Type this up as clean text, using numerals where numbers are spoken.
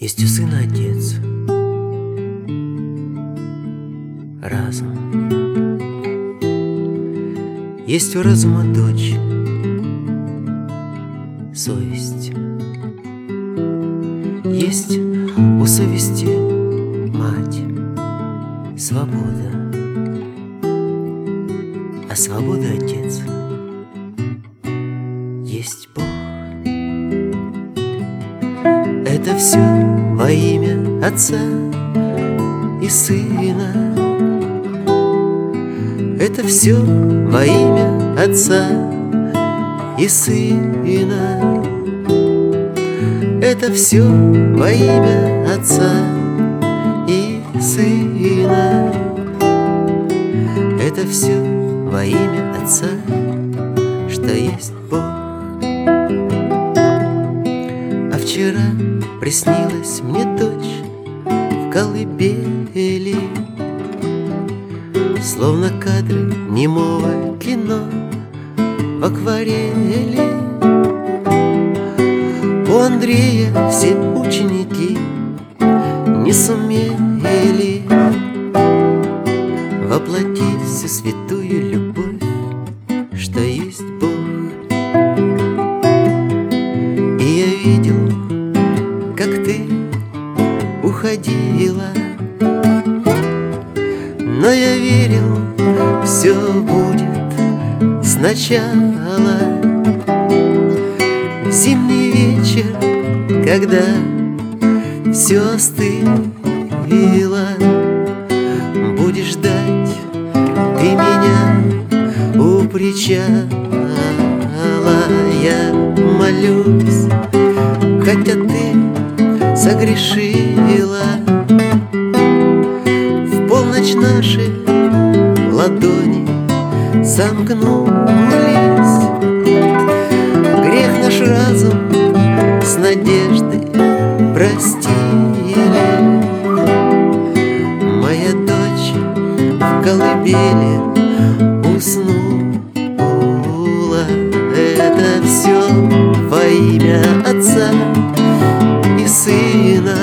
Есть у сына отец, разум. Есть у разума дочь, совесть. Есть у совести мать, свобода. А свобода отец. Есть Бог. Это все во имя Отца и Сына. Это все во имя Отца и Сына. Это все во имя Отца и Сына. Это все во имя Отца, что есть Бог. А вчера приснилась мне дочь в колыбели, словно кадры немого кино в акварели. У Андрея все ученики не сумели воплотить всю святую любовь, что есть Бог. И я видел, как ты уходила, но я верил, все будет сначала. Зимний вечер, когда все остыло, будешь ждать ты меня у причала. Я молюсь, хотя ты согрешила. В полночь наши ладони сомкнулись. Грех наш разум с надеждой простили. Моя дочь в колыбели уснула. Это все во имя Отца и Сына.